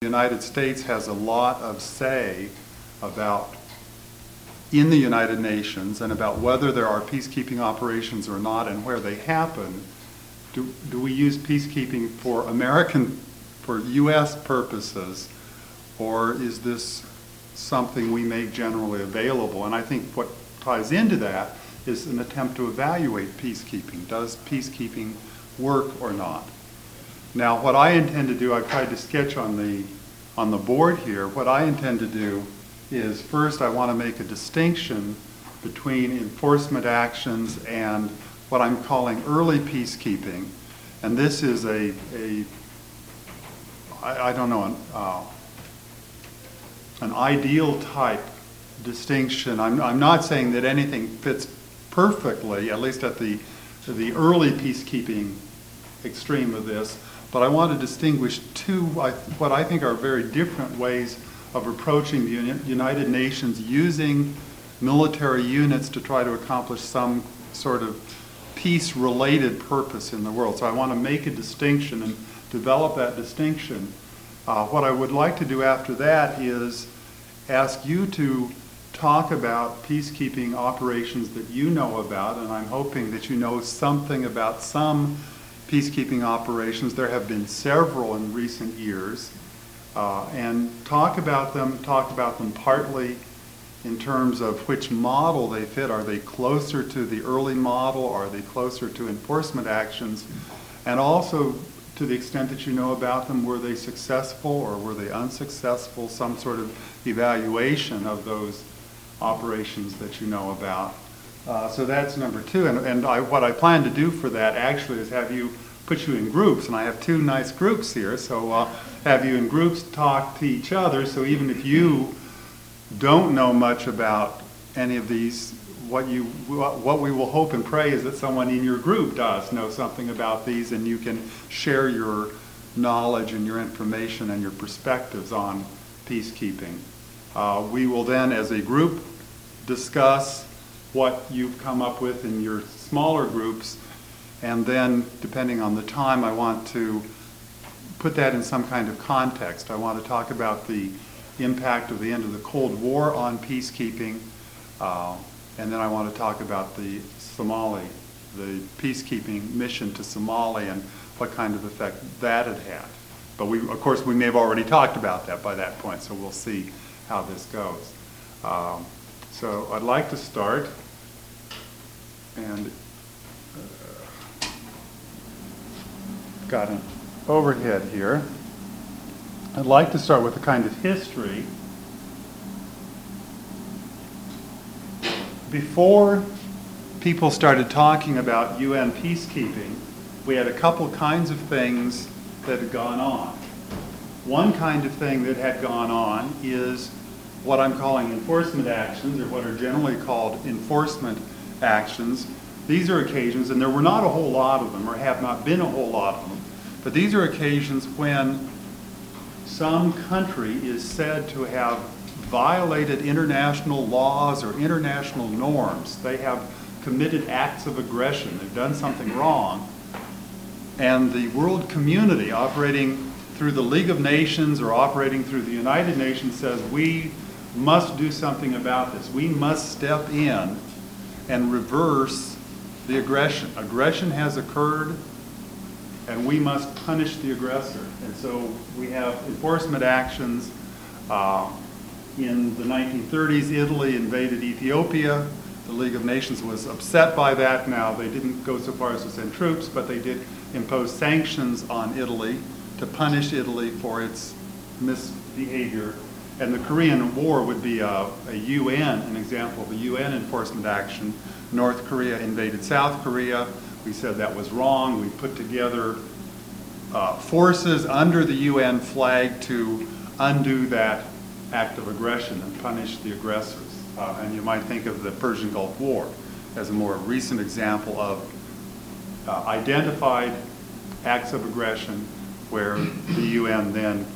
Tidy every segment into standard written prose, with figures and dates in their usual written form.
The United States has a lot of say about in the United Nations and about whether there are peacekeeping operations or not and where they happen. Do we use peacekeeping for U.S. purposes, or is this something we make generally available? And I think what ties into that is an attempt to evaluate peacekeeping. Does peacekeeping work or not? Now, what I intend to do, I've tried to sketch on the board here. What I intend to do is, first, I want to make a distinction between enforcement actions and what I'm calling early peacekeeping. And this is an ideal type distinction. I'm not saying that anything fits perfectly, at least at the early peacekeeping extreme of this, but I want to distinguish two what I think are very different ways of approaching the United Nations using military units to try to accomplish some sort of peace-related purpose in the world. So I want to make a distinction and develop that distinction. What I would like to do after that is ask you to talk about peacekeeping operations that you know about, and I'm hoping that you know something about some peacekeeping operations. There have been several in recent years, and talk about them partly in terms of which model they fit. Are they closer to the early model? Are they closer to enforcement actions? And also, to the extent that you know about them, were they successful or were they unsuccessful? Some sort of evaluation of those operations that you know about. So that's number two. And what I plan to do for that actually is put you in groups. And I have two nice groups here. So have you in groups talk to each other. So even if you don't know much about any of these, what we will hope and pray is that someone in your group does know something about these, and you can share your knowledge and your information and your perspectives on peacekeeping. We will then, as a group, discuss what you've come up with in your smaller groups, and then, depending on the time, I want to put that in some kind of context. I want to talk about the impact of the end of the Cold War on peacekeeping, and then I want to talk about the peacekeeping mission to Somalia and what kind of effect that had had. But of course, we may have already talked about that by that point, so we'll see how this goes. So I'd like to start, and got an overhead here. I'd like to start with a kind of history. Before people started talking about UN peacekeeping, we had a couple kinds of things that had gone on. One kind of thing that had gone on is what I'm calling enforcement actions, or what are generally called enforcement actions. These are occasions, and there were not a whole lot of them, or have not been a whole lot of them, but these are occasions when some country is said to have violated international laws or international norms. They have committed acts of aggression. They've done something wrong. And the world community, operating through the League of Nations or operating through the United Nations, says we must do something about this. We must step in and reverse the aggression. Aggression has occurred, and we must punish the aggressor. And so we have enforcement actions. In the 1930s, Italy invaded Ethiopia. The League of Nations was upset by that. Now, they didn't go so far as to send troops, but they did impose sanctions on Italy to punish Italy for its misbehavior. And the Korean War would be an example of a UN enforcement action. North Korea invaded South Korea. We said that was wrong. We put together forces under the UN flag to undo that act of aggression and punish the aggressors. And you might think of the Persian Gulf War as a more recent example of identified acts of aggression where the UN then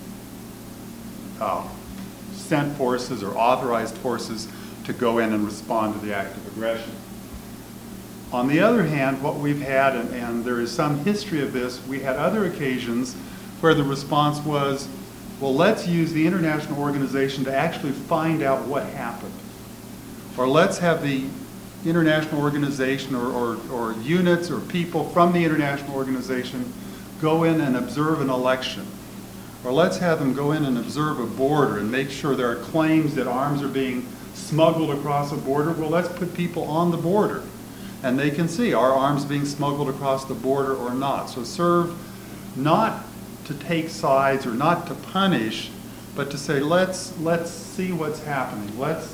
sent forces or authorized forces to go in and respond to the act of aggression. On the other hand, what we've had, and there is some history of this, we had other occasions where the response was well, let's use the international organization to actually find out what happened. Or let's have the international organization or units or people from the international organization go in and observe an election. Or let's have them go in and observe a border and make sure there are claims that arms are being smuggled across a border. Well, let's put people on the border and they can see, are arms being smuggled across the border or not? So serve not to take sides or not to punish, but to say, let's see what's happening. Let's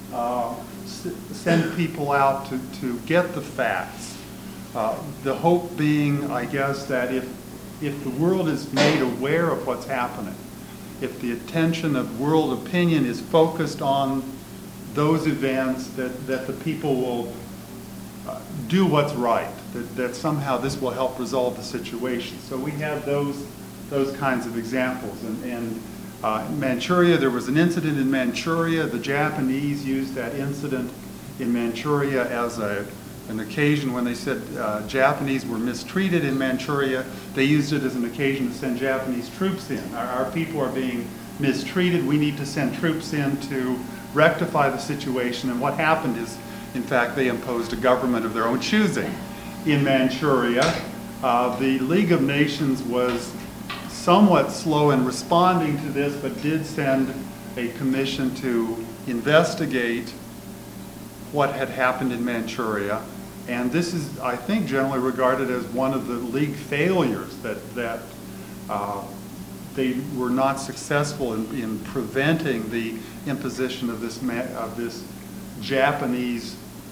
send people out to get the facts. The hope being, I guess, that if the world is made aware of what's happening, if the attention of world opinion is focused on those events, that the people will do what's right, that somehow this will help resolve the situation. So we have those kinds of examples. And Manchuria, there was an incident in Manchuria. The Japanese used that incident in Manchuria as an occasion when they said Japanese were mistreated in Manchuria. They used it as an occasion to send Japanese troops in. Our people are being mistreated. We need to send troops in to rectify the situation. And what happened is, in fact, they imposed a government of their own choosing in Manchuria. The League of Nations was somewhat slow in responding to this, but did send a commission to investigate what had happened in Manchuria. And this is, I think, generally regarded as one of the League failures, that they were not successful in preventing the imposition of this Japanese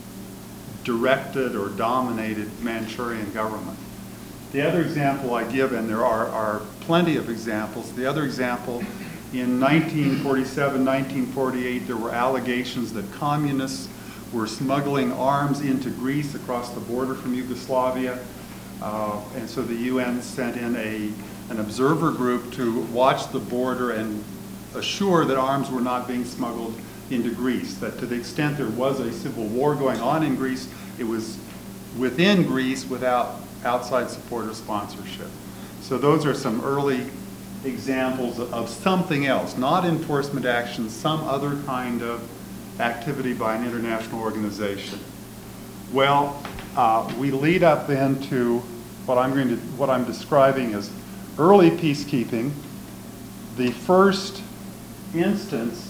directed or dominated Manchurian government. The other example I give, and there are plenty of examples, the other example, in 1947, 1948, there were allegations that communists were smuggling arms into Greece across the border from Yugoslavia. And so the UN sent in an observer group to watch the border and assure that arms were not being smuggled into Greece, that to the extent there was a civil war going on in Greece, it was within Greece without outside support or sponsorship. So those are some early examples of something else, not enforcement action, some other kind of activity by an international organization. Well, we lead up then to what I'm describing as early peacekeeping. The first instance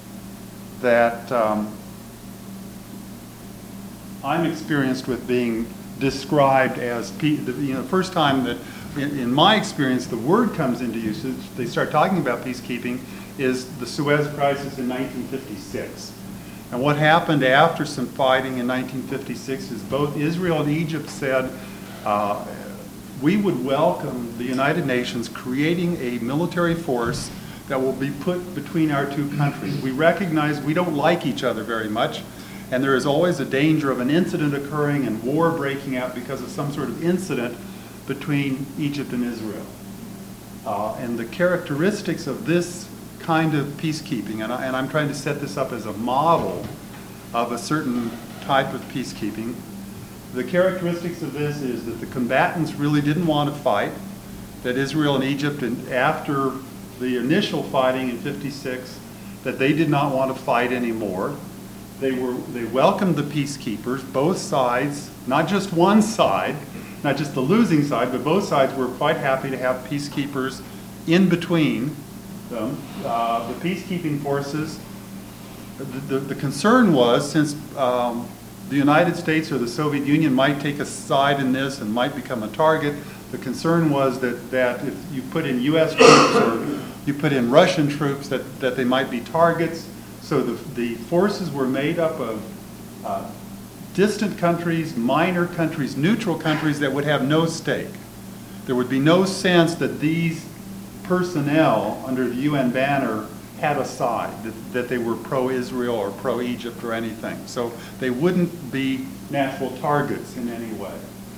that I'm experienced with being described as, the first time that, in my experience, the word comes into usage, they start talking about peacekeeping, is the Suez Crisis in 1956. And what happened after some fighting in 1956 is both Israel and Egypt said, we would welcome the United Nations creating a military force that will be put between our two countries. We recognize we don't like each other very much, and there is always a danger of an incident occurring and war breaking out because of some sort of incident between Egypt and Israel. And the characteristics of this kind of peacekeeping, and I'm trying to set this up as a model of a certain type of peacekeeping. The characteristics of this is that the combatants really didn't want to fight, that Israel and Egypt, and after the initial fighting in 56, that they did not want to fight anymore. They welcomed the peacekeepers, both sides, not just one side, not just the losing side, but both sides were quite happy to have peacekeepers in between them. The peacekeeping forces, the concern was, since the United States or the Soviet Union might take a side in this and might become a target, the concern was that if you put in U.S. troops or you put in Russian troops, that they might be targets. So the forces were made up of distant countries, minor countries, neutral countries that would have no stake. There would be no sense that these personnel under the UN banner had a side, that they were pro-Israel or pro-Egypt or anything. So they wouldn't be natural targets in any way.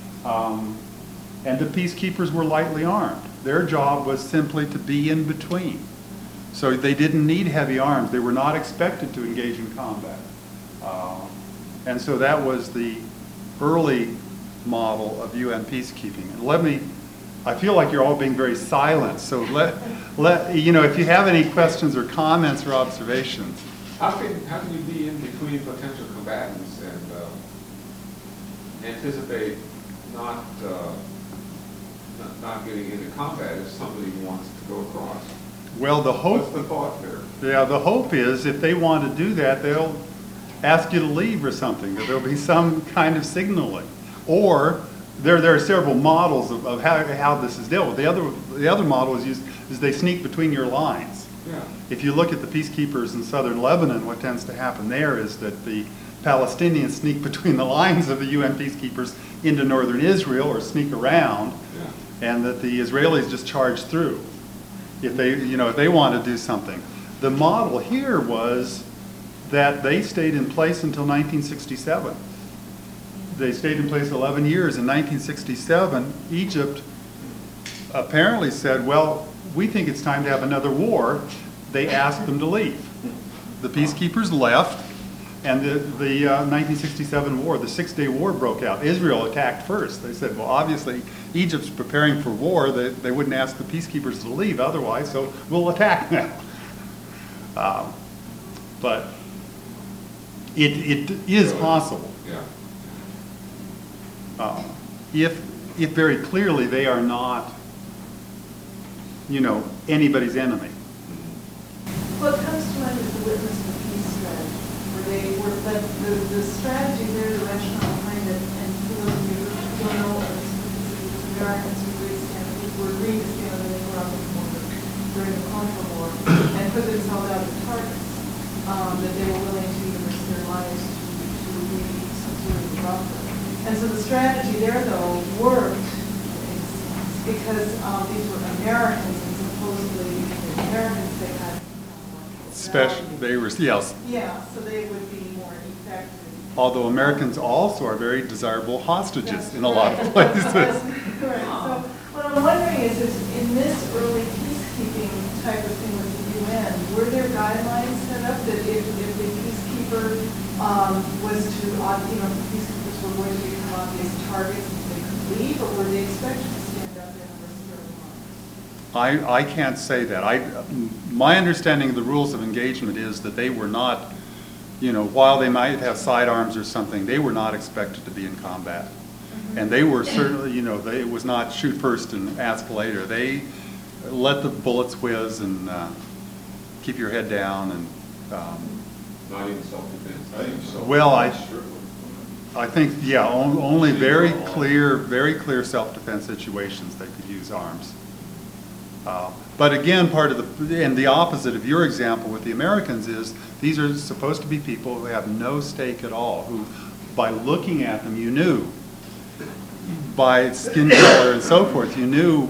And the peacekeepers were lightly armed. Their job was simply to be in between. So they didn't need heavy arms. They were not expected to engage in combat. And so that was the early model of UN peacekeeping. And let me I feel like you're all being very silent, so you know, if you have any questions or comments or observations. How can you be in between potential combatants and anticipate not getting into combat if somebody wants to go across? Well, the hope. What's the thought there? Yeah, the hope is if they want to do that, they'll ask you to leave or something. There'll be some kind of signaling, or there are several models of how this is dealt with. The other model is they sneak between your lines. Yeah. If you look at the peacekeepers in southern Lebanon, what tends to happen there is that the Palestinians sneak between the lines of the UN peacekeepers into northern Israel or sneak around, and that the Israelis just charge through if they want to do something. The model here was that they stayed in place until 1967. They stayed in place 11 years. In 1967, Egypt apparently said, well, we think it's time to have another war. They asked them to leave. The peacekeepers left, and the 1967 war, the Six-Day War, broke out. Israel attacked first. They said, well, obviously, Egypt's preparing for war. They wouldn't ask the peacekeepers to leave otherwise, so we'll attack now. But it is possible. Yeah. If very clearly they are not, anybody's enemy. What comes to mind is the witness of peace strategy, where they were, but the strategy there, the rationale behind it, and for those of you who don't know, Americans who were agreeing to stay on the Nicaraguan border during the Contra War and put themselves out as targets, that they were willing to even risk their lives to lead some sort of buffer. And so the strategy there, though, worked because these were Americans, and supposedly the Americans they had. They were, yes. Yeah, so they would be more effective. Although Americans also are very desirable hostages in a lot of places. Correct. So what I'm wondering is if in this early peacekeeping type of thing with the UN, were there guidelines set up that if the peacekeeper was to, peacekeepers were going to become obvious targets and they could leave, or were they expected to stand up and risk their lives? I can't say that. My understanding of the rules of engagement is that they were not, while they might have sidearms or something, they were not expected to be in combat. Mm-hmm. And they were certainly, it was not shoot first and ask later. They let the bullets whiz and keep your head down and. Not even self-defense. Well, I think, only very clear self-defense situations they could use arms. But again, the opposite of your example with the Americans is these are supposed to be people who have no stake at all, who by looking at them you knew, by skin color and so forth, you knew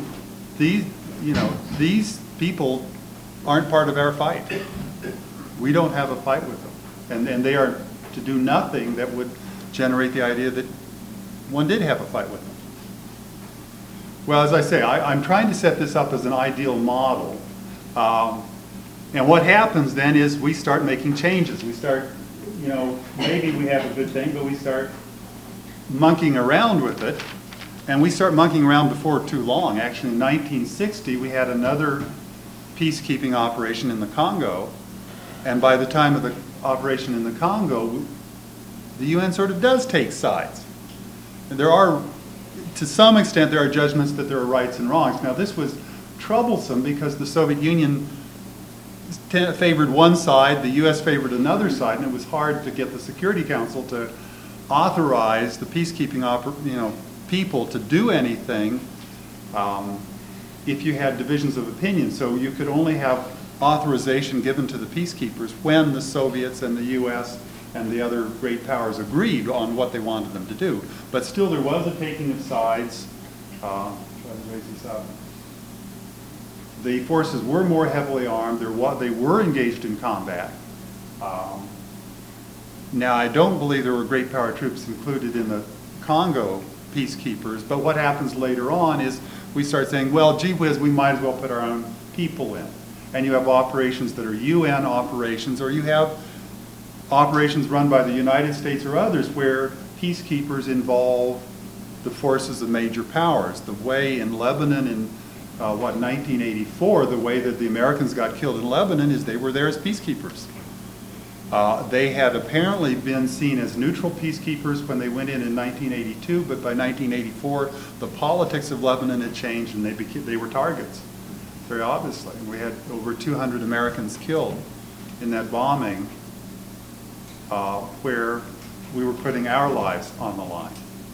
these people aren't part of our fight. We don't have a fight with them. And they are to do nothing that would generate the idea that one did have a fight with them. Well, as I say, I'm trying to set this up as an ideal model. And what happens then is we start making changes. We start, maybe we have a good thing, but we start monkeying around with it. And we start monkeying around before too long. Actually, in 1960, we had another peacekeeping operation in the Congo. And by the time of the operation in the Congo, the UN sort of does take sides. And to some extent, there are judgments that there are rights and wrongs. Now, this was troublesome because the Soviet Union favored one side, the U.S. favored another side, and it was hard to get the Security Council to authorize the peacekeeping people to do anything if you had divisions of opinion. So you could only have authorization given to the peacekeepers when the Soviets and the U.S. and the other great powers agreed on what they wanted them to do. But still, there was a taking of sides. The forces were more heavily armed. They were engaged in combat. Now, I don't believe there were great power troops included in the Congo peacekeepers, but what happens later on is we start saying, well, gee whiz, we might as well put our own people in. And you have operations that are UN operations, or you have operations run by the United States or others where peacekeepers involve the forces of major powers. The way in Lebanon in, 1984, the way that the Americans got killed in Lebanon is they were there as peacekeepers. They had apparently been seen as neutral peacekeepers when they went in 1982, but by 1984, the politics of Lebanon had changed and they were targets, very obviously. We had over 200 Americans killed in that bombing where we were putting our lives on the line.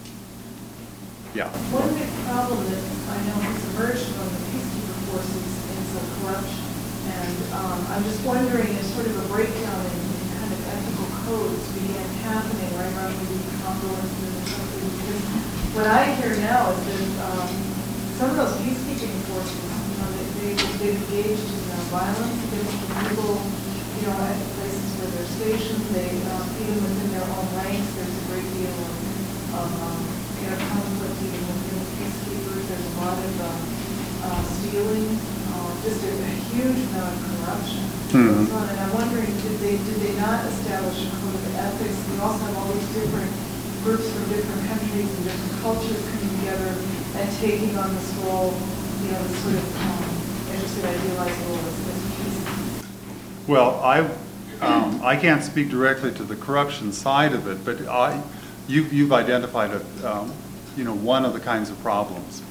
Yeah. One big problem that I know has emerged from the peacekeeper forces is corruption. And I'm just wondering if sort of a breakdown in kind of ethical codes began happening right around the Congo incident or something. Because what I hear now is that some of those peacekeeping forces, they've engaged in violence against the people, at places where they're stationed. They, even within their own ranks, there's a great deal of conflict even within the peacekeepers. There's a lot of stealing, just a huge amount of corruption. Mhm. And I'm wondering, did they not establish a code of ethics? We also have all these different groups from different countries and different cultures coming together and taking on this role, this sort of, as you said, idealized role as peace. Well, I can't speak directly to the corruption side of it, but you've identified one of the kinds of problems.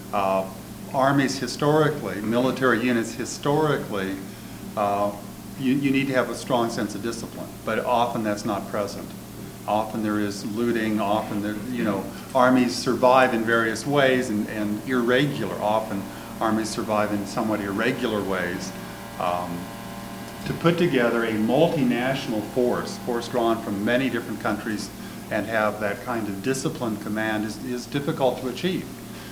Armies historically, military units historically, you need to have a strong sense of discipline, but often that's not present. Often there is looting, often there, armies survive in various ways and irregular. Often armies survive in somewhat irregular ways. To put together a multinational force drawn from many different countries and have that kind of disciplined command is difficult to achieve.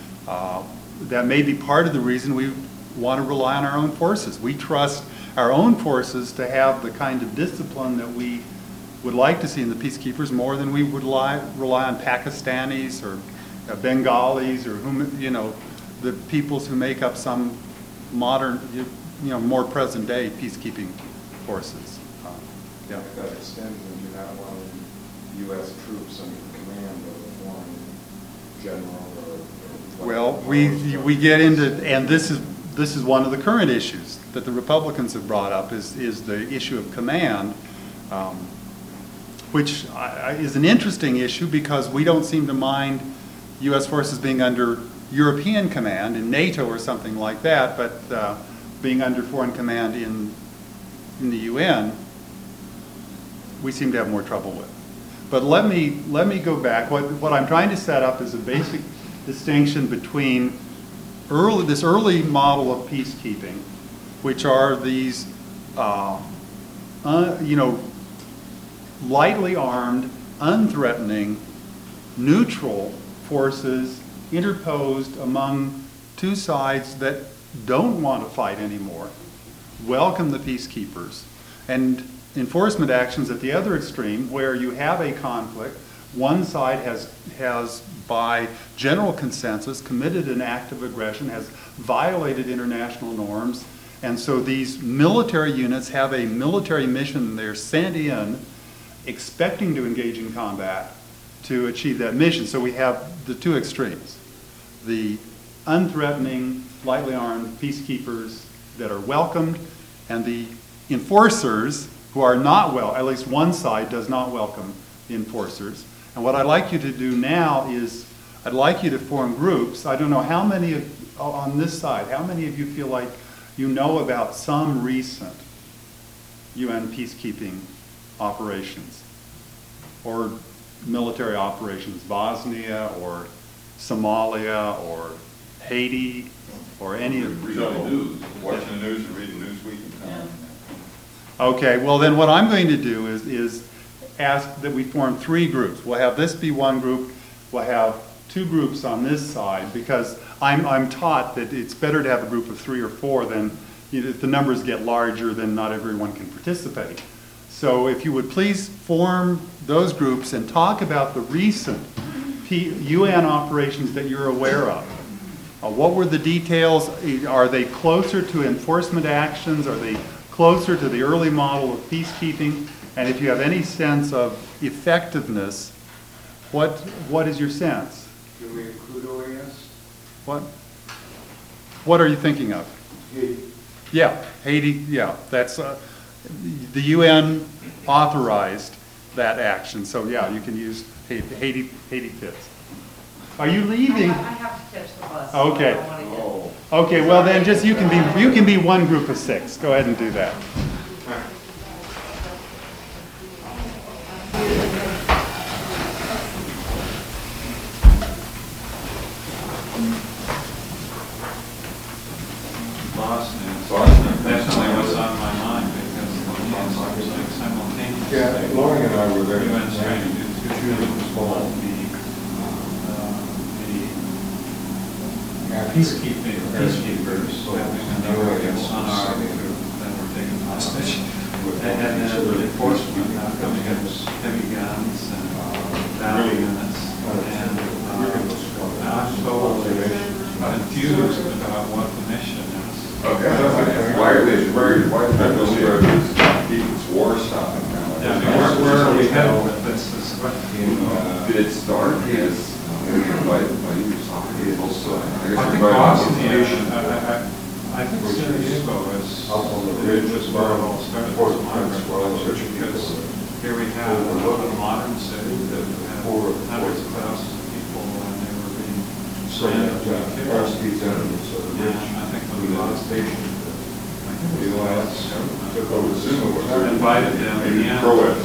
That may be part of the reason we want to rely on our own forces. We trust our own forces to have the kind of discipline that we would like to see in the peacekeepers more than we would rely on Pakistanis or Bengalis or the peoples who make up some modern, more present day peacekeeping forces. Yeah. If that extends into not wanting U.S. troops under the command of a foreign general or well, we get into, and this is one of the current issues that the Republicans have brought up is the issue of command, which is an interesting issue because we don't seem to mind U.S. forces being under European command in NATO or something like that, but being under foreign command in the UN, we seem to have more trouble with. But let me go back. What I'm trying to set up is a basic distinction between this early model of peacekeeping, which are these, lightly armed, unthreatening, neutral forces interposed among two sides that don't want to fight anymore, welcome the peacekeepers, and enforcement actions at the other extreme where you have a conflict. One side has by general consensus committed an act of aggression, has violated international norms, and so these military units have a military mission. They're sent in expecting to engage in combat to achieve that mission. So we have the two extremes. The unthreatening, lightly armed peacekeepers that are welcomed, and the enforcers who are not at least one side does not welcome the enforcers. And what I'd like you to do now is I'd like you to form groups. I don't know how many on this side, how many of you feel like you know about some recent UN peacekeeping operations or military operations, Bosnia or Somalia or Haiti or any of Reading the news, watching the news and reading Newsweek and Time. Okay, well then what I'm going to do is ask that we form three groups. We'll have this be one group, we'll have two groups on this side, because I'm taught that it's better to have a group of 3 or 4 than, if the numbers get larger, then not everyone can participate. So if you would please form those groups and talk about the recent UN operations that you're aware of. What were the details? Are they closer to enforcement actions? Are they closer to the early model of peacekeeping? And if you have any sense of effectiveness, what is your sense? Do we include OAS? What? What are you thinking of? Haiti. Yeah, Haiti, yeah, that's, the UN authorized that action, so yeah, you can use Haiti fits. Are you leaving? I have to catch the bus. so Okay. I don't wanna get- Oh. Okay, well then, just, you can be one group of 6, go ahead and do that. Boston is Boston. definitely what's on my mind because it's like simultaneously. Yeah, Lauren and I were there. UN's trying to do two things. One, the peacekeepers having another unarmed group that were taken hostage. And then the enforcement now coming in with heavy guns and battle units. And I'm totally confused about what the mission is. Okay. Why are they keep this war stopping now? Yeah, I mean, where are we headed with this? Is what- Did it start as, by also, I think Bosnia, I think Sarajevo is where it all started, was my recollection, because here we have a modern city that had hundreds of thousands of people and they were being surrounded by killers. And I think when the last station, I think it was the last government, invited them in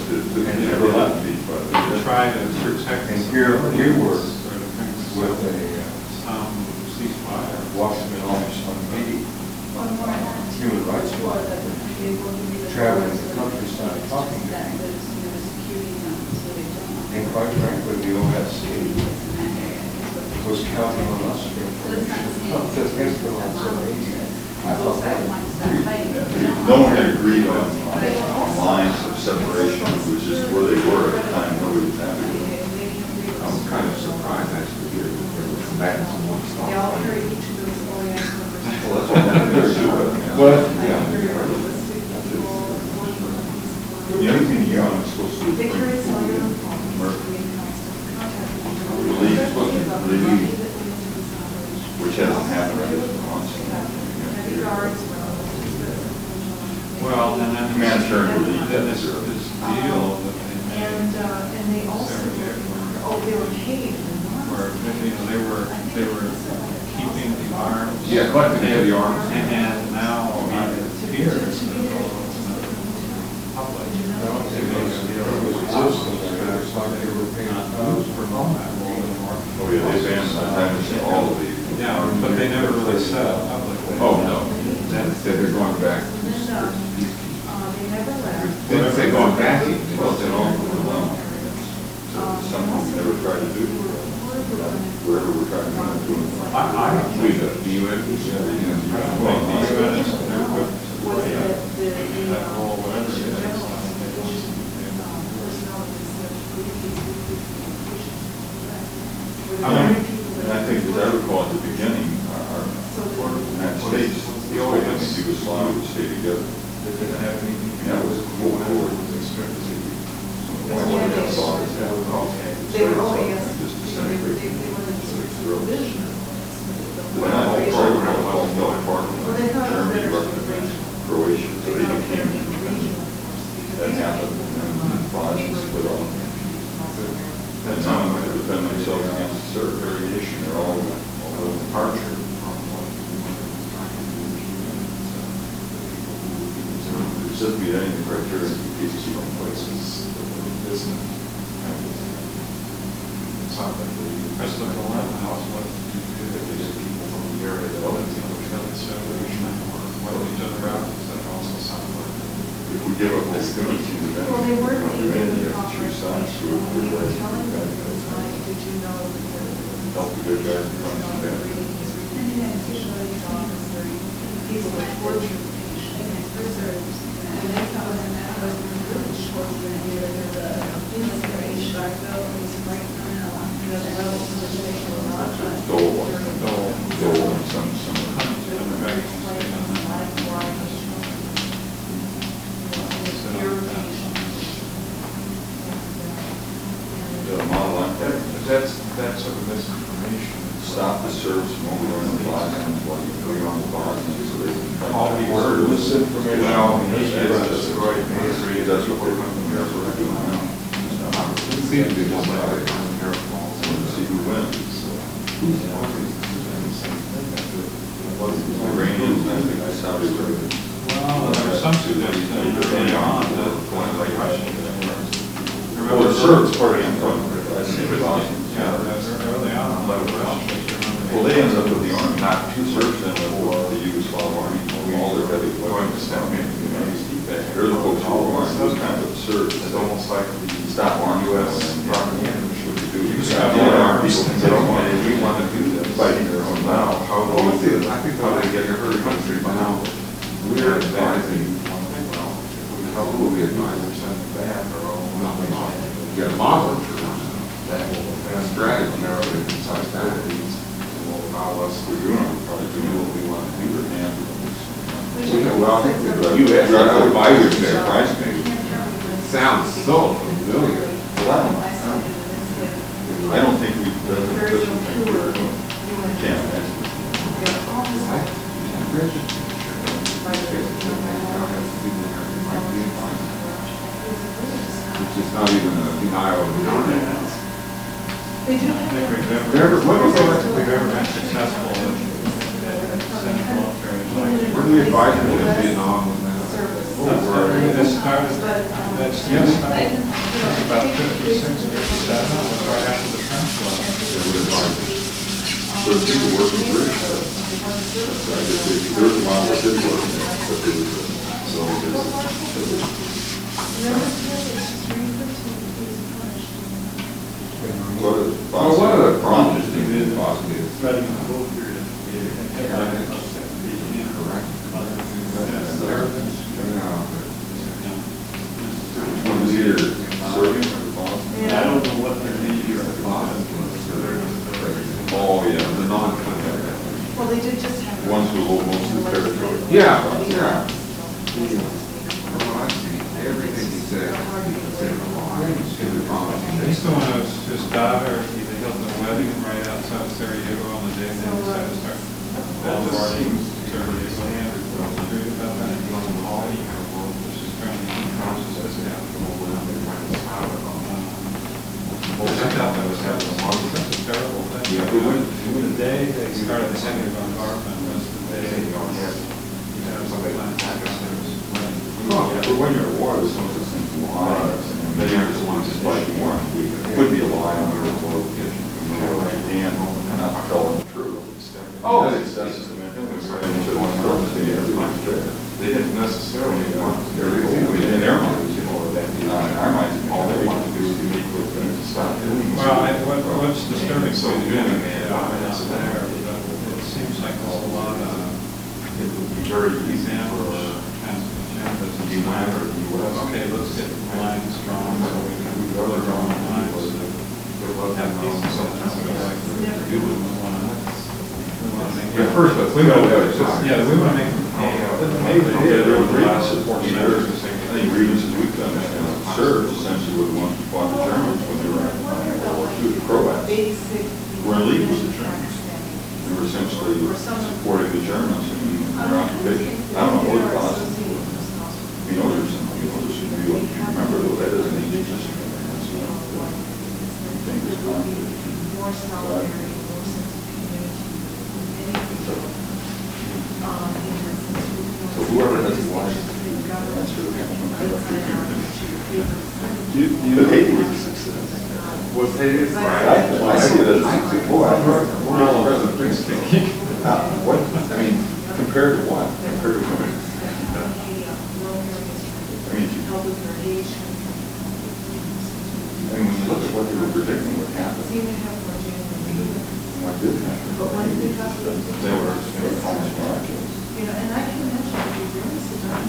to try to protect And here we were sort of things, with some ceasefire. Washington office on Haiti, One more. human rights, traveling the countryside, talking to people. And quite frankly, the OSC was counting on us for information. That's against the law, so I thought that was No one had agreed on lines of separation, which is where they were at the time, nobody was happy with it. I'm kind of surprised actually here that there was combatants in one They all spot. carry each of those OAS numbers. Well, that's what happened there too, but, But, yeah. The only thing you are supposed to They carry do, cellular phones. relieve, which hasn't happened in months. Heavy guards. Well, and then Humanitarian relief, then that's this zero. deal that they made, And they also, they were paid. where, they were keeping the arms. Yeah, collecting heavy arms. And now it appears that all of it's not public. It's like they were paying Oh, yeah, they banned sometimes all of the. Yeah, but they never really said it publicly. Oh, no. They're going back. They never left. Didn't say going back, well, it's an awful alone. So it's something we never tried to do. Wherever we're trying to do it. We got the UN. Well, the UN is, That whole whatever it is. And I think, as I recall at the beginning, our United States, the old Yugoslavia would stay together. And that was full forward. They were OAS. Just They disintegrate. were the division. When that whole program all fell apart, Well, they thought it was Germany better left to it, region. Croatia, so They they thought it became, was better to region. that happened, and France split off. And now I'm going to defend myself against certain variation, they're all a departure from what we were trying to do. It should be any criteria for peacekeeping places. It's not like the president of the White House, what do you do if these people from the area that live in the Federation or what each other out, does that also sound like? If we give up this community, then Well, they weren't we're able going to to have two sides to it. We were telling them, it was like, did you know that Help the good guys and run some bad. people were tortured and preserved, and they thought that was really short. The rebels in the station were not. Dole and some. The model like that. That's sort of missing for me That's what we're doing now. See who wins. Iranians, I think the Saudis are. Well, there were some suggestions early on that like Russia. Well, the Serbs part of the I see it Bosnia. Yeah, early on, a lot of Russians. Well, they ended up with the army, not two Serbs ended up with the Yugoslav army, all their heavy weapons. They're the folks who were armed, it was kind of absurd. It's almost like the stop arm US propaganda, which would do. You stop armed people can say, okay, we want to do this. Fighting their own now. How do they, I think how they get your country now. We're advising, how will we advise that? Get a model for that strategy, narrowly concise strategies, will allow us to do probably do what we want to do. And well, I think the U.S. I would buy your fair price maybe. Sounds so familiar. Well, I don't think we've done the official thing for Canada. Which is not even a denial of the ordinance. They do I think have. we've ever been successful at sending military. Were the advisors in Vietnam when that? This started, that's, yes, about 56, 57, was right after the French law. They were advisors. So the people working British. There was a lot of city working there, but they were, so what are the problems in Bosnia? One was either Serbian or Bosnian. I don't know what their need is. Oh, yeah, the non-contact. Well, they did just have. Ones who hold most of the territory. Yeah, yeah. From what I've seen, everything he said, He's the one who's his daughter, he held the wedding right outside Sarajevo on the day they decided to start bombarding Sarajevo. Curious about that? She's trying to keep consciousness down. I thought that was such a terrible thing. Yeah, The day they started the second bombardment was the day something like that. But when you're at war, there's some of those things lies, and they aren't just ones just like war. It could be a lie on your location, and not telling the truth. Oh, That's just the they didn't necessarily want in their minds, you know, that in our minds, all they want to do is meet with them to stop doing. Well, what's disturbing, so doing it out there, but it seems like there's a lot of, It would be very easy examples, for agendas and the stuff. or the U.S. Okay, let's get the lines strong, so we can further draw the lines. Have peace and something like we want to make. At first, we want to make them pay. There were grievances, I think grievances we've done, Serbs essentially were the ones who fought the Germans when they were in World War II, the Croats were in league with the Germans. They were essentially supporting the Germans in their occupation. I don't know what the causes were. You know, there's some, you remember though, that doesn't mean it's just. So whoever has the wife, that's really you hate it. Was hated. I see it as, boy, I've heard, President things what, I mean, compared to what? Compared to what? I mean, when you look at what they were predicting would happen, what did happen? They were almost miraculous. And I can imagine if you really sit down.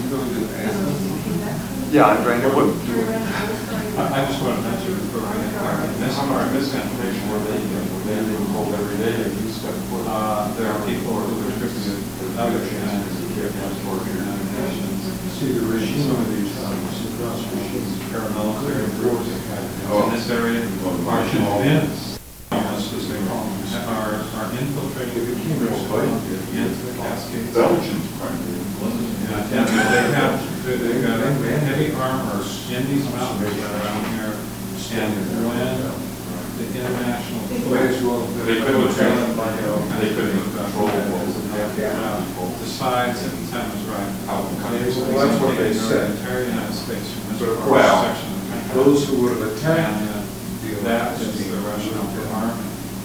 Yeah, I'm trying to put. I just want to mention before we get started, this part, this information where they hold every day, there are people who are restricted to other United Nations. See the regime of these regimes, Paramilitary groups in this area are convinced, as they call them, are infiltrating the into the Cascades. Belgians, frankly. And they have They've got heavy armor in these mountains that are out here, and when the international They couldn't control what was happening. decides that the time is right, how the country is Well, that's what they said. the entire United States from this But of far course, section of the country. Those who would have attacked And that is the Russian army.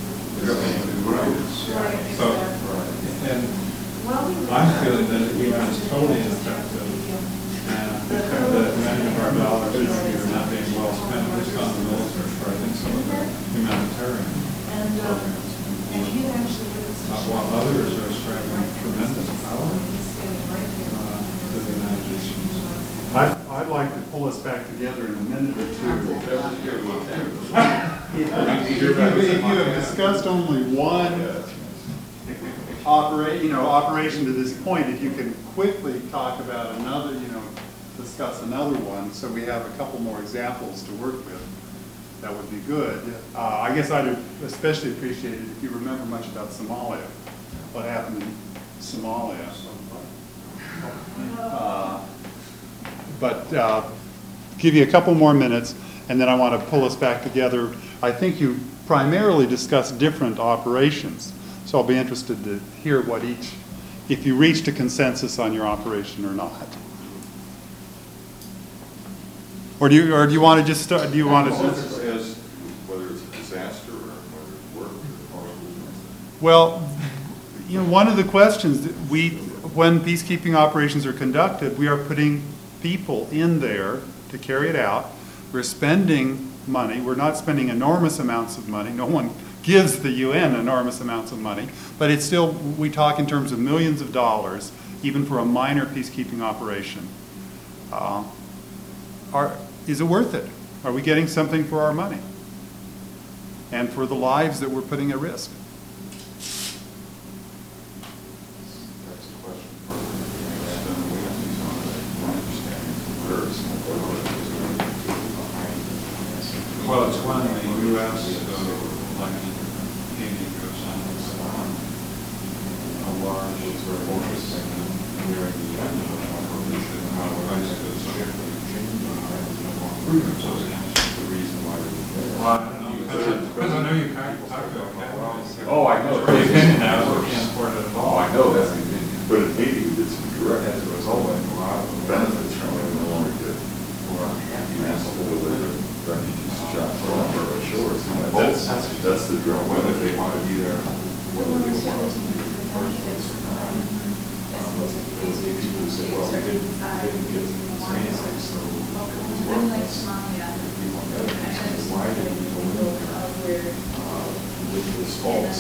So, and I'm feeling that the UN is totally ineffective, and that many of our dollars are not being well spent, at least on the military, for I think some of the humanitarian programs. While others are striking tremendous power to the United Nations. I'd like to pull us back together in a minute or two. If you have discussed only one operation to this point, if you can quickly talk about another, discuss another one, so we have a couple more examples to work with, that would be good. I guess I'd especially appreciate it if you remember much about Somalia, what happened in Somalia. But give you a couple more minutes, and then I want to pull us back together. I think you primarily discussed different operations, so I'll be interested to hear what if you reached a consensus on your operation or not. Or do you want to just start? Do you want to? As whether it's a disaster or whether it's work or Well, one of the questions that when peacekeeping operations are conducted, we are putting people in there to carry it out. We're spending money. We're not spending enormous amounts of money. No one gives the UN enormous amounts of money, but it's still, we talk in terms of millions of dollars, even for a minor peacekeeping operation. Is it worth it? Are we getting something for our money? And for the lives that we're putting at risk? that's the question. Well, it's when the U.S., like Haiti, goes on a large force nearing the end of the operation, how ICE goes The reason why Well, I don't know, because I know you can't talk about that. Oh, I know. The opinion now is we can't afford it at all. I know, that's the opinion. But in Haiti, we did some direct, as a result, a lot of benefits from it, no longer good. Massive delivery, refugees shot from our shores. That's the drill, whether they want to be there, whether they want us to be there first. Those people who say, well, we didn't get anything, so why did we go with this false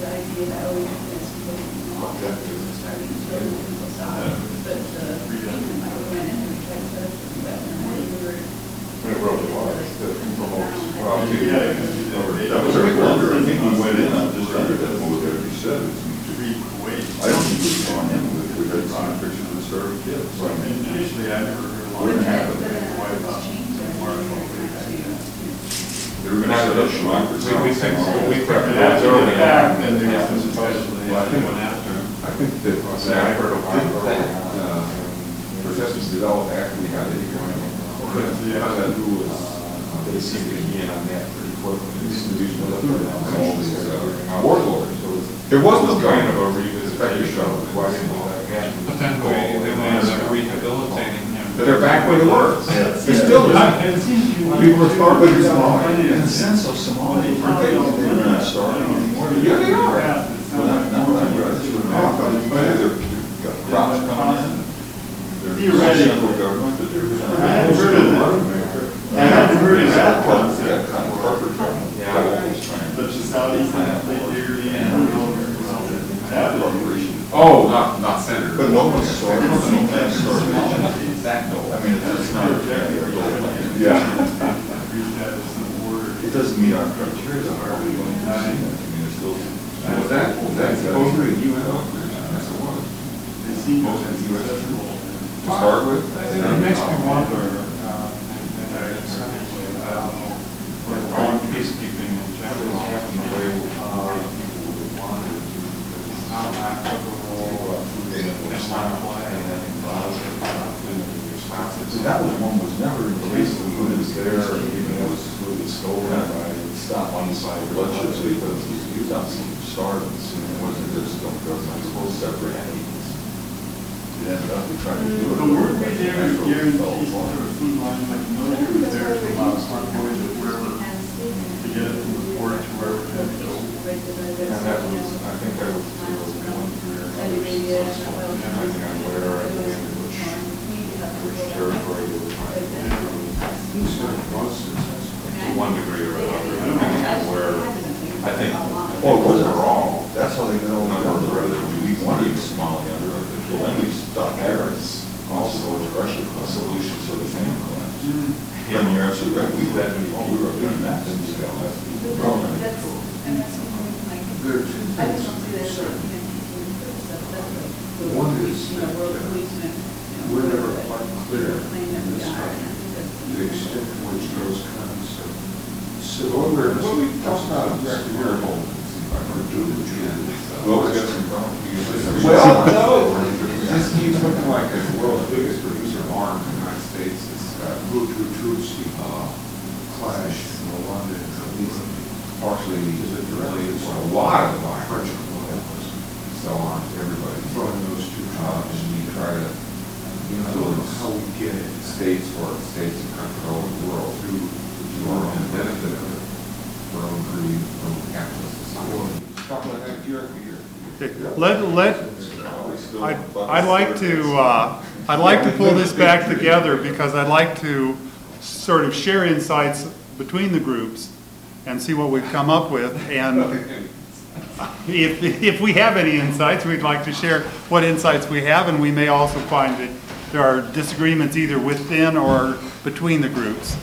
that was our blunder. I think we went in on just under that, whatever you said. I don't think we've gone in with, we had seen a picture of the starving kids. So I mean, Usually I never heard a lot. Wouldn't happen. They were gonna set up democracy. We think Yeah. that's early on, and there's supposedly one after. I think that, I heard of protesters developed after we had it. Who was, they seemed to be in on that pretty quickly. All these warlords. There was no kind of a revisitation. Why didn't that happen? But then they ended up rehabilitating him. But they're back where they were. They still people are starving in Somalia. In the sense of Somalia, they're not starving anymore. Yeah, they are. Crops coming in. Theoretically. Government, but they're. I hadn't heard of that. I hadn't heard of that concept. Yeah, kind of corporate. Such as Southeast Oh, not senator. But no one's starving. No one's starving. I mean, it's not. Yeah. It doesn't meet our criteria. I mean, it's still. That's supposedly a UN operation. That's the one. To start with. It makes me wonder, and essentially, on peacekeeping in general, how applicable is not play in See, that was one was never released, it was there, even though it was stolen by, stop on the side, bloodshed, because he was out starving, and it wasn't just, don't go, it's supposed to separate entities. It ended up, we tried to do it. But weren't we there guarantees for a food line, like the military was there to allow convoys of wherever, to get it from the port to wherever it had to go? And that was, I think that was one year, and I think I'm aware of which territory it was trying to do. To one degree or another, where, I think, Oh, it wasn't wrong. That's how they know. no, rather, we wanted Somalia under the then we stopped there, it's also Russia, a solution to the famine collapse. And you're absolutely right, we were doing that, and we got left. There are two things to consider. One is that we're never quite clear in this country the extent to which those kinds of civil wars. Well, we talked about miracle. Well, we got some problems. Well, no, this keeps looking like the world's biggest producer of arms in the United States is Hutu-Tutsi clash in Rwanda and Kaliza. Partially, Is it really a lot of the French violence. colonialism sell arms to everybody. from those two And tribes? we try to I don't know how we get it. states and control the world through our own benefit of it, for our own greed, for our own capitalist society. Talk about that year after year. I'd like to pull this back together because I'd like to sort of share insights between the groups and see what we've come up with. And if we have any insights, we'd like to share what insights we have, and we may also find that there are disagreements either within or between the groups.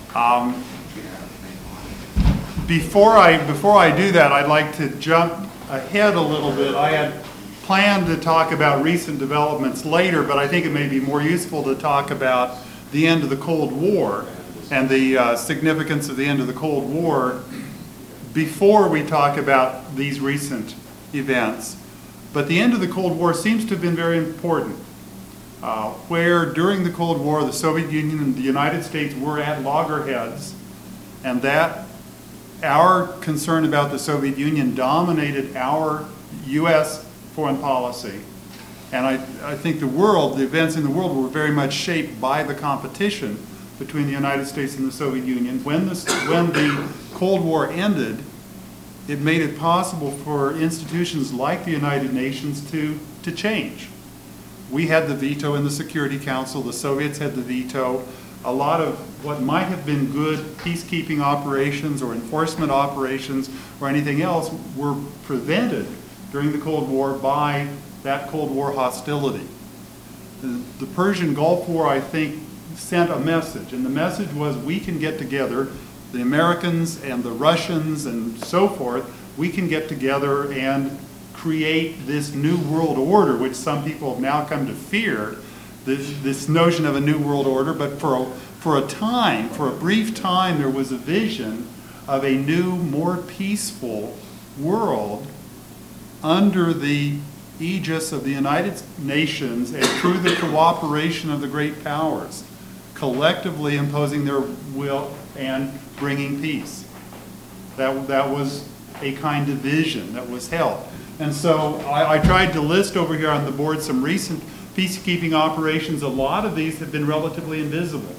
Before I do that, I'd like to jump ahead a little bit. I had planned to talk about recent developments later, but I think it may be more useful to talk about the end of the Cold War and the significance of the end of the Cold War before we talk about these recent events. But the end of the Cold War seems to have been very important. Where during the Cold War, the Soviet Union and the United States were at loggerheads, and that our concern about the Soviet Union dominated our U.S. foreign policy. And I think the events in the world were very much shaped by the competition between the United States and the Soviet Union. When the Cold War ended, it made it possible for institutions like the United Nations to change. We had the veto in the Security Council, the Soviets had the veto. A lot of what might have been good peacekeeping operations or enforcement operations or anything else were prevented during the Cold War by that Cold War hostility. The Persian Gulf War, I think, sent a message, and the message was we can get together, the Americans and the Russians and so forth, we can get together and create this new world order, which some people have now come to fear, this notion of a new world order. But for a brief time, there was a vision of a new, more peaceful world under the aegis of the United Nations and through the cooperation of the great powers, collectively imposing their will and bringing peace. That was a kind of vision that was held. And so I tried to list over here on the board some recent peacekeeping operations. A lot of these have been relatively invisible.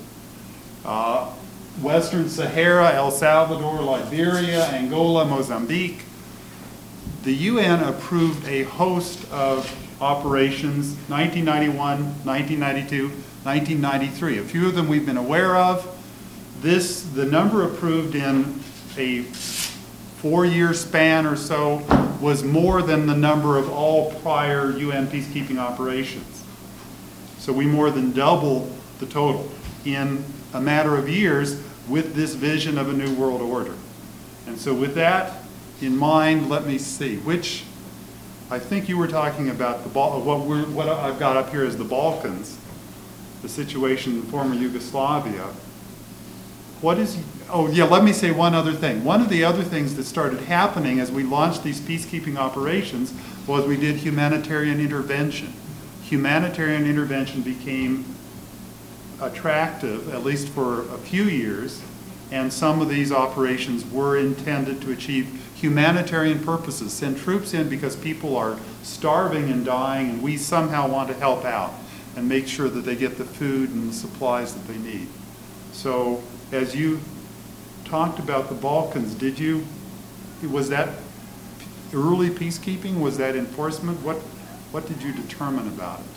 Western Sahara, El Salvador, Liberia, Angola, Mozambique. The UN approved a host of operations, 1991, 1992, 1993. A few of them we've been aware of. The number approved in a 4-year span or so was more than the number of all prior UN peacekeeping operations. So we more than doubled the total in a matter of years with this vision of a new world order. And so with that in mind, let me see, I think you were talking about what I've got up here is the Balkans, the situation in former Yugoslavia. Let me say one other thing. One of the other things that started happening as we launched these peacekeeping operations was we did humanitarian intervention. Humanitarian intervention became attractive, at least for a few years, and some of these operations were intended to achieve humanitarian purposes, send troops in because people are starving and dying, and we somehow want to help out and make sure that they get the food and the supplies that they need. So as you talked about the Balkans, was that early peacekeeping? Was that enforcement? What did you determine about it?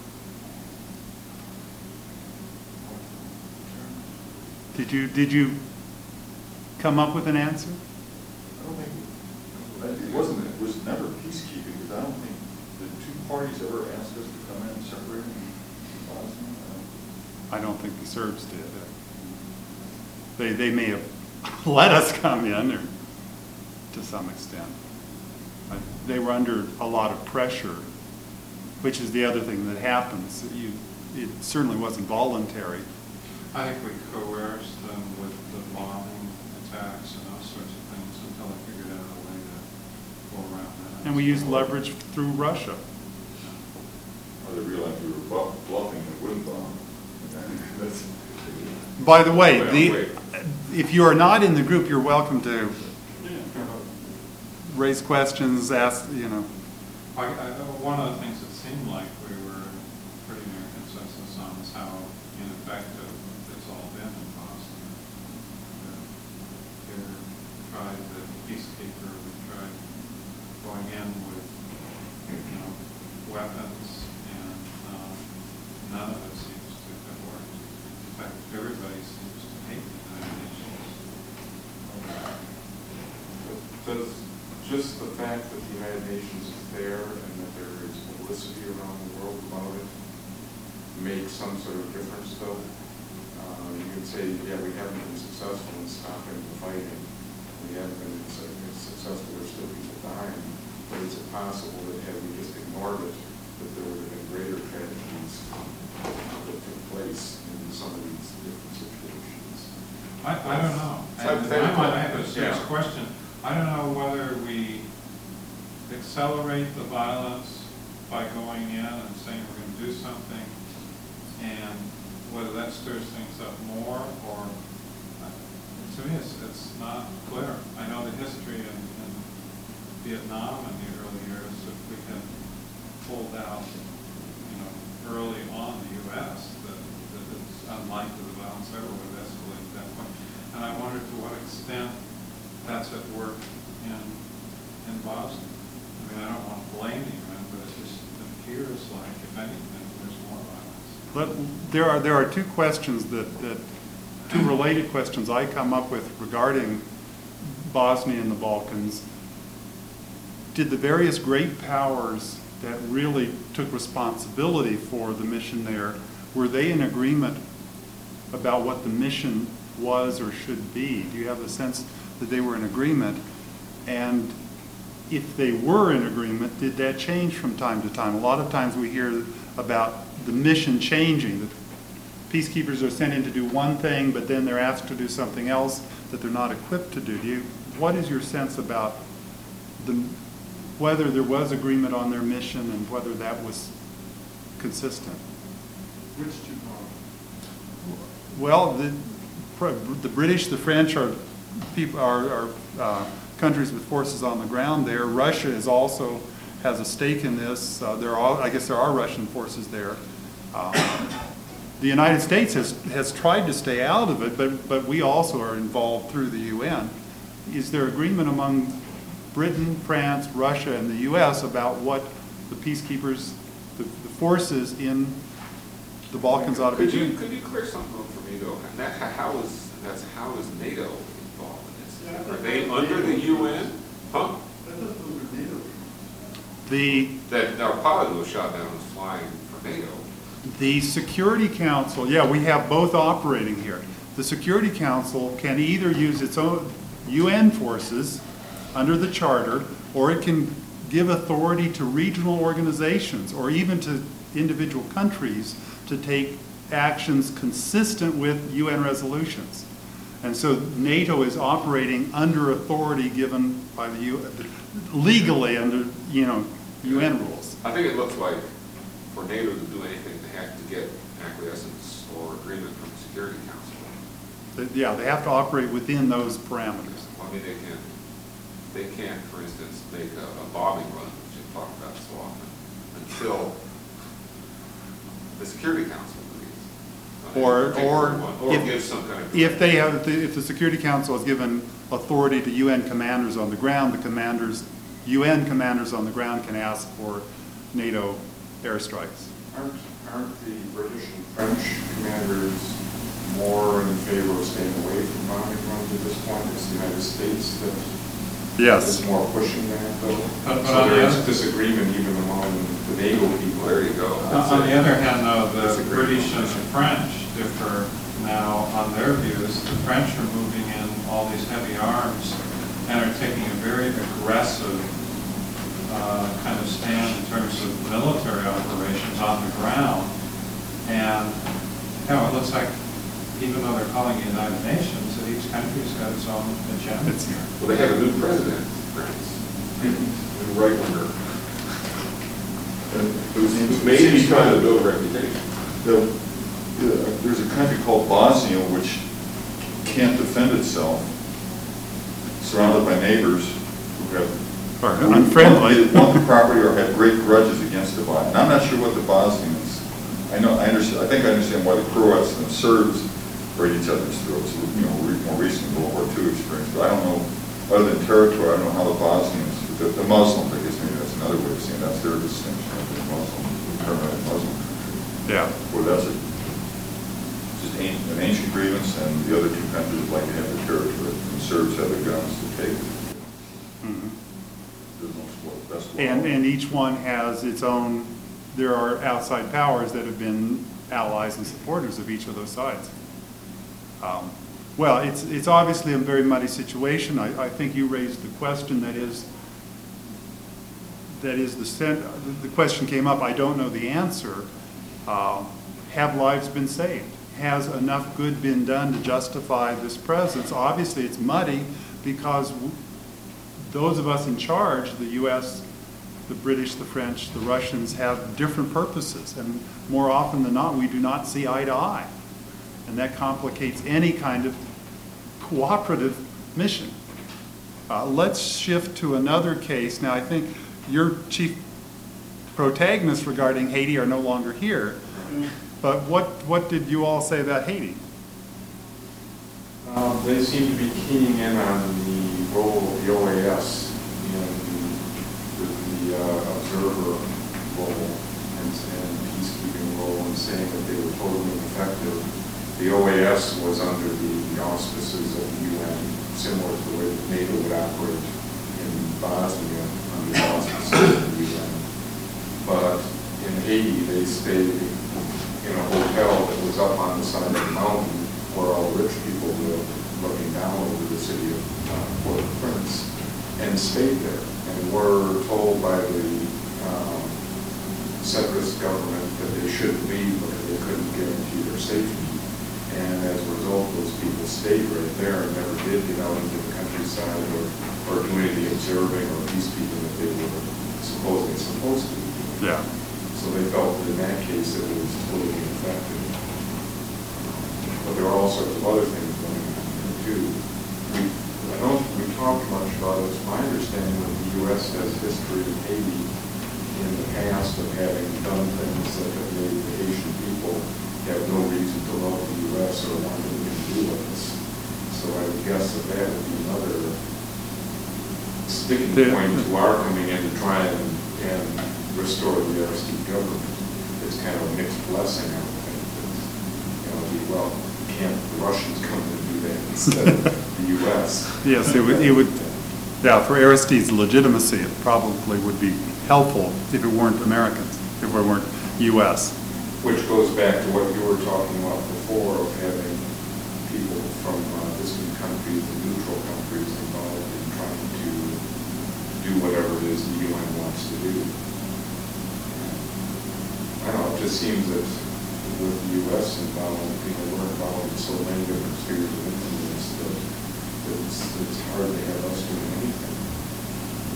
Did you come up with an answer? I don't think, it was never peacekeeping, because I don't think the two parties ever asked us to come in and separate in Bosnia. I don't think the Serbs did. They may have let us come in, or to some extent. They were under a lot of pressure, which is the other thing that happens. It certainly wasn't voluntary. I think we coerced them with the bombing attacks and those sorts of things until they figured out a way to go around that. And we used leverage through Russia. Or they realized we were bluffing and wouldn't bomb. That's- By the way, Wait. if you are not in the group, you're welcome to raise questions, ask, One of the things it seemed like we were pretty near consensus on is how ineffective it's all been in Bosnia. The peacekeeper, we tried going in with, weapons, and none of it seems to have worked. In fact, everybody seems to hate the United Nations. Does just the fact that the United Nations is there and that there is publicity around the world about it make some sort of difference, though? You would say, yeah, we haven't been successful in stopping the fighting. We haven't been successful, there's still people dying. But is it possible that had we just ignored it, that there would have been greater tragedies that took place in some of these different situations? I don't know. I have a serious question. I don't know whether we accelerate the violence by going in and saying we're going to do something, and whether that stirs things up more, or to me it's not clear. I know the history in Vietnam in the early years, if we had pulled out, early on the U.S., that it's unlikely the violence ever would have escalated at that point. And I wonder to what extent that's at work in Bosnia. I mean, I don't want to blame the UN, but it just appears like, if anything, there's more violence. There are two questions two related questions I come up with regarding Bosnia and the Balkans. Did the various great powers that really took responsibility for the mission there, were they in agreement about what the mission was or should be? Do you have the sense that they were in agreement? And if they were in agreement, did that change from time to time? A lot of times we hear about the mission changing, that peacekeepers are sent in to do one thing, but then they're asked to do something else that they're not equipped to do. What is your sense about whether there was agreement on their mission and whether that was consistent? Which two powers? Well, the British, the French are countries with forces on the ground there. Russia has a stake in this. I guess there are Russian forces there. The United States has tried to stay out of it, but we also are involved through the UN. Is there agreement among Britain, France, Russia, and the U.S. about what the peacekeepers, the forces in the Balkans ought to be doing? Could you clear something up for me, though? How is NATO involved in this? Yeah, Are they under the UN? Huh? That doesn't move NATO. That our pilot was shot down was flying for NATO. The Security Council, we have both operating here. The Security Council can either use its own UN forces under the charter, or it can give authority to regional organizations or even to individual countries to take actions consistent with UN resolutions. And so NATO is operating under authority given by the UN, legally under UN rules. I think it looks like for NATO to do anything, they have to get acquiescence or agreement from the Security Council. Yeah, they have to operate within those parameters. Well, I mean, they can't, for instance, make a bombing run, which you've talked about so often, until the Security Council agrees. Or if- give some kind of. If they have, if the Security Council has given authority to UN commanders on the ground, UN commanders on the ground can ask for NATO airstrikes. Aren't the British and French commanders more in favor of staying away from bombing runs at this point? It's the United States that Yes. is more pushing that, though. But So on the there is other- disagreement even among the NATO people. There you go. On the other hand, though, the Disagree. British and the French differ now on their views. The French are moving in all these heavy arms and are taking a very aggressive kind of stand in terms of military operations on the ground. And, you know, it looks like, even though they're calling it United Nations, that each country's got its own agenda It's- here. Well, they have a new president, France, new right winger, who's maybe trying to build a reputation. There's a country called Bosnia which can't defend itself, surrounded by neighbors who have Or unfriendly. want the property or have great grudges against the Bosnians. And I'm not sure what the Bosnians. I think I understand why the Croats and the Serbs are at each other's throats. You know, more recent World War II experience, but I don't know. Other than territory, I don't know how the Bosnians, the Muslims, I guess maybe that's another way of saying that's their distinction of the Muslim, permanent Muslim. Yeah. Well, that's just an ancient grievance, and the other two countries would like to have the territory. And the Serbs have the guns to take it. Mhm. There's no best way. And each one has its own, there are outside powers that have been allies and supporters of each of those sides. Well, it's obviously a very muddy situation. I think you raised the question that is the question came up, I don't know the answer. Have lives been saved? Has enough good been done to justify this presence? Obviously, it's muddy because those of us in charge, the U.S., the British, the French, the Russians, have different purposes. And more often than not, we do not see eye to eye. And that complicates any kind of cooperative mission. Let's shift to another case. Now, I think your chief protagonists regarding Haiti are no longer here. But what did you all say about Haiti? They seem to be keying in on the role of the OAS in the observer role and peacekeeping role, and saying that they were totally ineffective. The OAS was under the auspices of the UN, similar to the way that NATO would operate in Bosnia under the auspices of the UN. But in Haiti, they stayed in a hotel that was up on the side of the mountain where all the rich people lived, looking down over the city of Port-au-Prince, and stayed there. And were told by the centrist government that they shouldn't leave because they couldn't guarantee their safety. And as a result, those people stayed right there and never did get out into the countryside or do any of the observing or peacekeeping that they were supposedly supposed to be doing. Yeah. So they felt that in that case it was totally ineffective. But there are all sorts of other things going on there too. I don't think we talked much about it. It's my understanding that the U.S. has history in Haiti in the past of having done things that have made the Haitian people have no reason to love the U.S. or want anything to do with us. So I would guess that would be another sticking point to our coming in to try and restore the Aristide government. It's kind of a mixed blessing, I would think. Well, can't the Russians come in and do that instead of the U.S.? Yes, it would, yeah, for Aristide's legitimacy, it probably would be helpful if it weren't Americans, if it weren't U.S. Which goes back to what you were talking about before of having people from distant countries and neutral countries involved in trying to do whatever it is the UN wants to do. I don't know, it just seems that with the U.S. involved, we're involved in so many different spheres of influence that it's hard to have us doing anything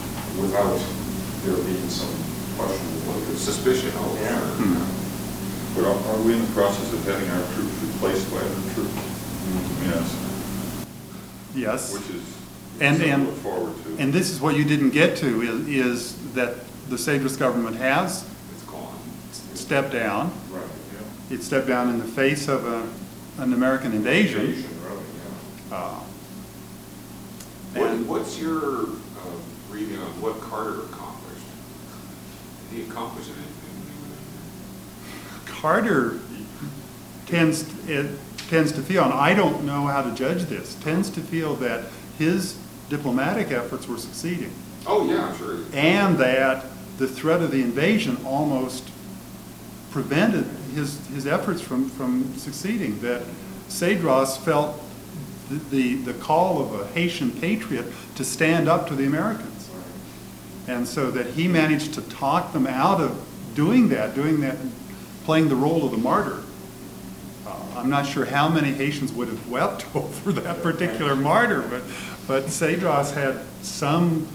without there being some questionable Suspicion, oh, yeah. But are we in the process of having our troops replaced by other troops? Yes. Yes. Which is And- something to and- look forward to. And this is what you didn't get to, is that the Cedros government has It's gone. stepped down. Right, yeah. It stepped down in the face of an American invasion. Really, yeah. And What's your reading on what Carter accomplished? Did he accomplish anything? Carter tends to feel, and I don't know how to judge this, tends to feel that his diplomatic efforts were succeeding, Oh, yeah, sure. and that the threat of the invasion almost prevented his efforts from succeeding, that Cedros felt the call of a Haitian patriot to stand up to the Americans. And so that he managed to talk them out of doing that, playing the role of the martyr. I'm not sure how many Haitians would have wept over that particular martyr, but Cedros had some,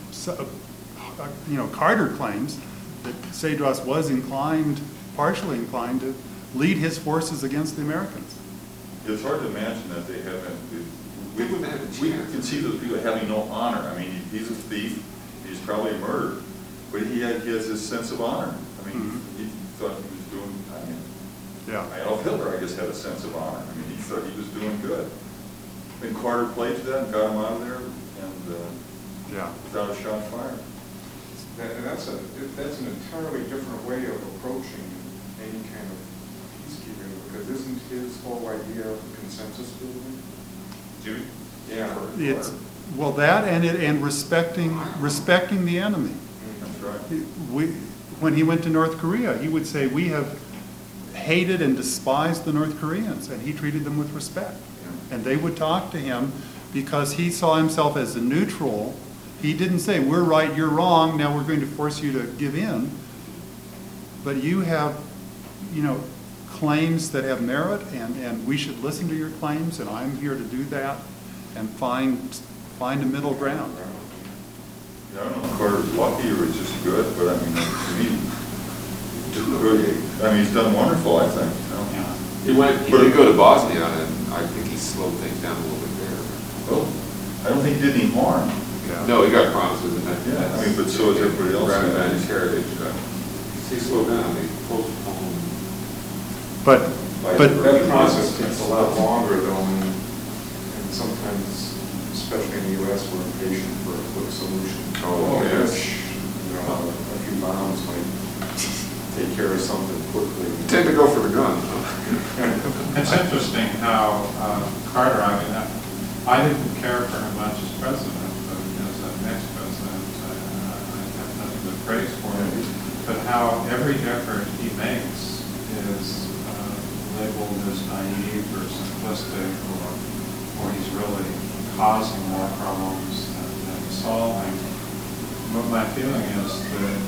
Carter claims that Cedros was partially inclined to lead his forces against the Americans. It's hard to imagine that they haven't, They wouldn't have a we chance. can see those people having no honor. I mean, he's a thief, he's probably a murderer, but he has this sense of honor. I mean, he thought he was doing, Yeah. Adolf Hitler, I guess, had a sense of honor. I mean, he thought he was doing good. And Carter played to that and got him out of there and Yeah. without a shot fired. And that's an entirely different way of approaching any kind of peacekeeping, because isn't his whole idea of consensus building? Jimmy? Yeah. It's, well, that and respecting the enemy. That's right. When he went to North Korea, he would say, we have hated and despised the North Koreans, and he treated them with respect. And they would talk to him because he saw himself as a neutral. He didn't say, we're right, you're wrong, now we're going to force you to give in. But you have, claims that have merit, and we should listen to your claims, and I'm here to do that, and find a middle ground. Yeah, I don't know if Carter's lucky or it's just good, but I mean, to me, good. I mean, he's done wonderful, I think. He did go to Bosnia, and I think he slowed things down a little bit there. Well, I don't think he did any harm. No, he got promises and that. Yeah, I mean, but so is everybody else. Rather than his heritage. He slowed down, he postponed. But That process takes a lot longer though, and sometimes, especially in the US, we're impatient for a quick solution. Oh, yes. A few bombs might take care of something quickly. You tend to go for the gun. It's interesting how Carter, I didn't care for him much as president, but as the next president, I have nothing but praise for him. But how every effort he makes is labeled as naive or simplistic, or he's really causing more problems than solving. But my feeling is that,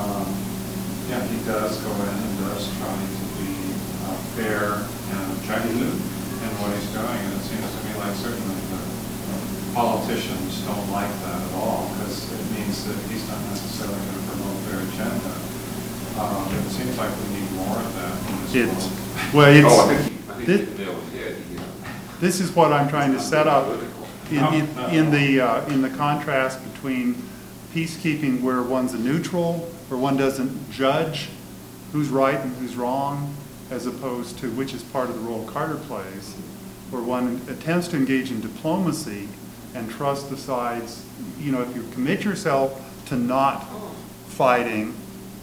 he does go in and does try to be fair and objective in what he's doing, and it seems to me like certainly the politicians don't like that at all, because it means that he's not necessarily going to promote their agenda. It seems like we need more of that in this world. Well, I think he nailed it. this is what I'm trying to set up in the contrast between peacekeeping, where one's a neutral, where one doesn't judge who's right and who's wrong, as opposed to, which is part of the role Carter plays, where one attempts to engage in diplomacy and trust the sides. If you commit yourself to not fighting,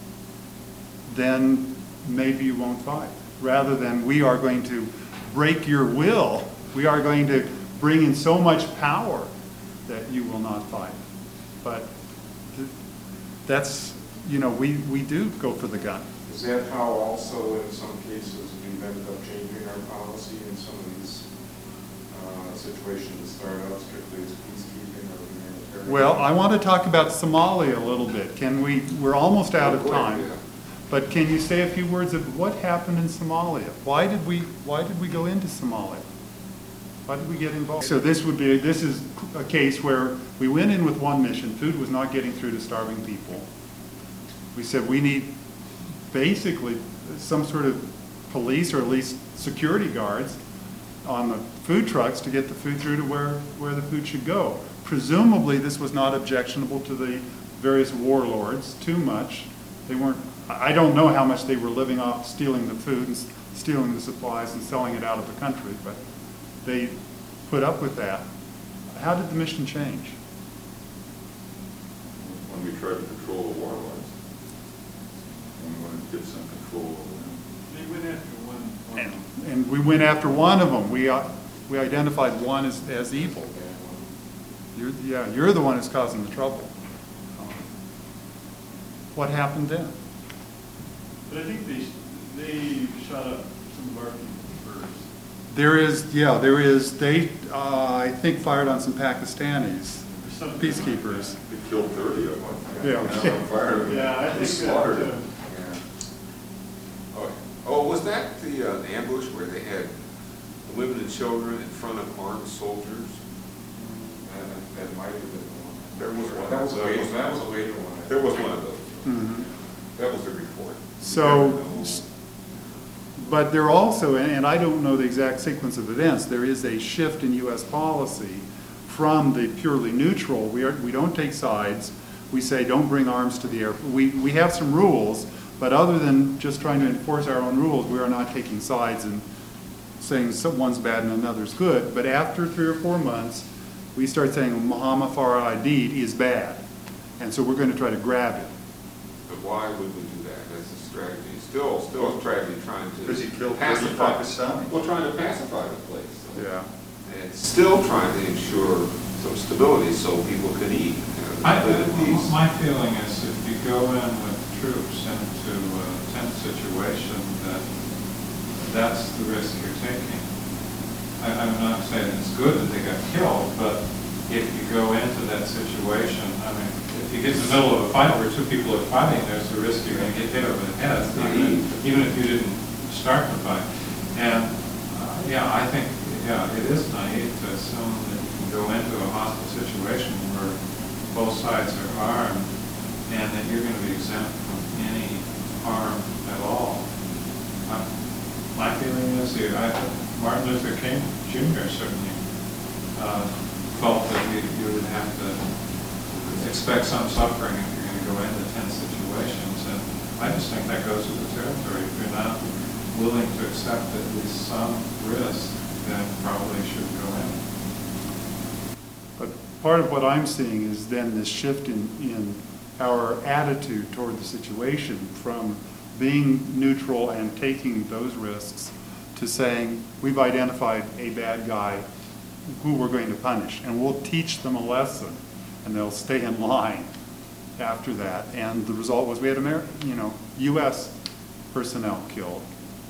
then maybe you won't fight. Rather than, we are going to break your will, we are going to bring in so much power that you will not fight. But that's, we do go for the gun. Is that how also in some cases we've ended up changing our policy in some of these situations that start out strictly as peacekeeping or humanitarian? Well, I want to talk about Somalia a little bit. We're almost out of time. Yeah. But can you say a few words of what happened in Somalia? Why did we go into Somalia? Why did we get involved? So this is a case where we went in with one mission. Food was not getting through to starving people. We said we need basically some sort of police or at least security guards on the food trucks to get the food through to where the food should go. Presumably, this was not objectionable to the various warlords too much. They weren't, I don't know how much they were living off stealing the food and stealing the supplies and selling it out of the country, but they put up with that. How did the mission change? When we tried to control the warlords, when we wanted to get some control over them. They went after one. And we went after one of them. We identified one as evil. You're the one who's causing the trouble. What happened then? But I think they shot up some of our people first. There is, they, I think, fired on some Pakistanis, Or something peacekeepers. They killed 30 of them. Yeah. On fire. Yeah, I They think slaughtered that, them. Oh, was that the ambush where they had women and children in front of armed soldiers? That might have been one. There was one. That was a later one. There was one of those. Mhm. That was the report. So, but there also, and I don't know the exact sequence of events, there is a shift in U.S. policy from the purely neutral. We don't take sides. We say don't bring arms to the air. We have some rules, but other than just trying to enforce our own rules, we are not taking sides and saying one's bad and another's good. But after 3 or 4 months, we start saying Muhammad Farah Aidid is bad, and so we're going to try to grab him. But why would we do that? That's a strategy. Still a strategy trying to Because he killed 30 pacify. Pakistanis. Well, trying to pacify the place. Yeah. And still trying to ensure some stability so people can eat. Live in peace. My feeling is if you go in with troops into a tense situation, that's the risk you're taking. I'm not saying it's good that they got killed, but if you go into that situation, I mean, if you get in the middle of a fight where 2 people are fighting, there's the risk you're going to get hit over the head, even if you didn't start the fight. And I think, it is naive to assume that you can go into a hostile situation where both sides are armed and that you're going to be exempt from any harm at all. My feeling is Martin Luther King Jr. certainly felt that you would have to expect some suffering if you're going to go into tense situations. And I just think that goes with the territory. If you're not willing to accept at least some risk, then probably should go in. But part of what I'm seeing is then this shift in our attitude toward the situation from being neutral and taking those risks to saying we've identified a bad guy who we're going to punish, and we'll teach them a lesson, and they'll stay in line after that. And the result was we had U.S. personnel killed.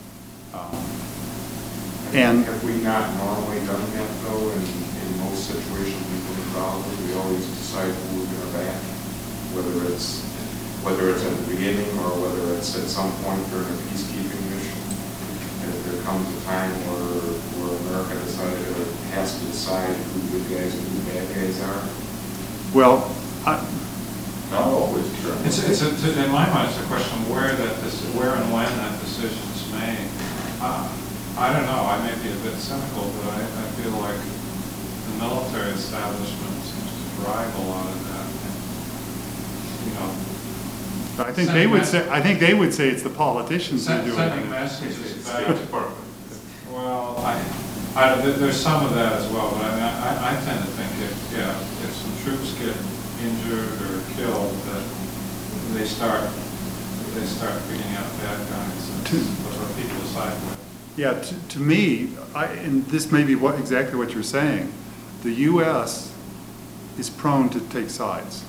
And Have we not normally done that though, in most situations we've been involved with, we always decide who we're going to back, whether it's at the beginning or whether it's at some point during a peacekeeping mission. And if there comes a time where America has to decide who good guys and who bad guys are. well, Not always true. In my mind, it's a question of where and when that decision's made. I don't know, I may be a bit cynical, but I feel like the military establishment seems to drive a lot of that. I think they would say it's the politicians who do Sending it. messages about, well, there's some of that as well, but I tend to think if some troops get injured or killed, that they start picking out bad guys or people to side with. Yeah, to me, and this may be exactly what you're saying, the U.S. is prone to take sides.